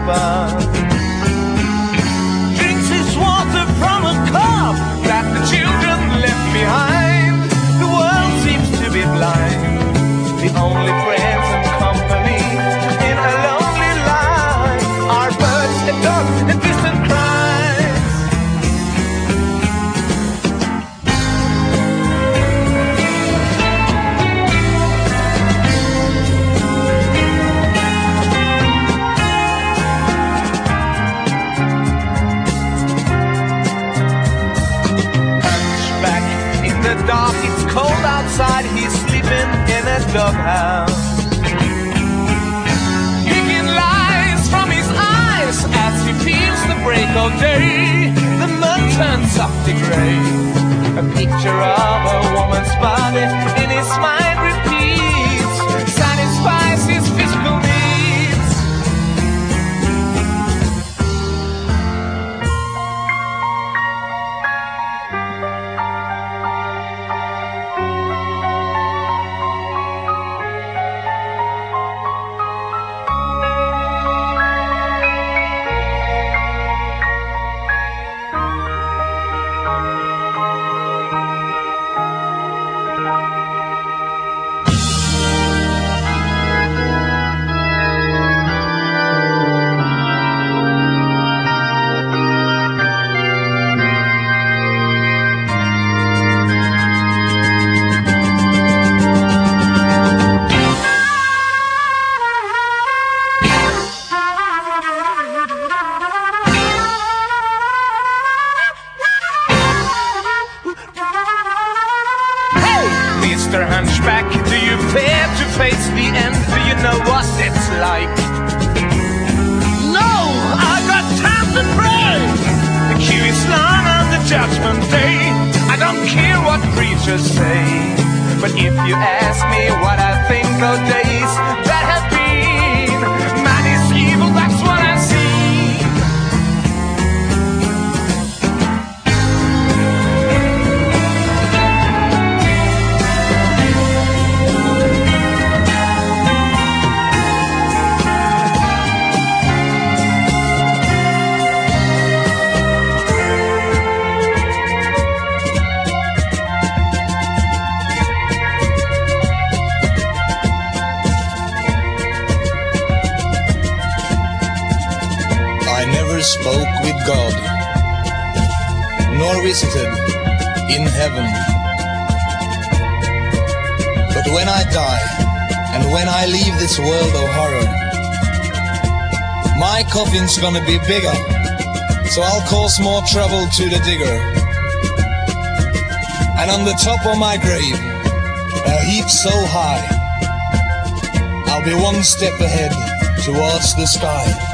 above. Drinks his water from a cup that the children left behind. The world seems to be blind. The only friends and company in a lonely life are birds and dogs and distant cries. Hunchback in the dark, it's cold outside, he's sleeping in a doghouse. Kicking lies from his eyes as he feels the break of day. The mud turns softly grey. A picture of a woman's body in his mind repeats, satisfies his physical needs. Mr. Hunchback, do you fear to face the end? Do you know what it's like? No, I've got time to pray. The queue is long on the judgment day. I don't care what preachers say, but if you ask me what I think of days that have been, man is evil, that's what I see. Spoke with God, nor visited in heaven. But when I die, and when I leave this world of horror, my coffin's gonna be bigger, so I'll cause more trouble to the digger. And on the top of my grave, a heap so high, I'll be one step ahead towards the sky.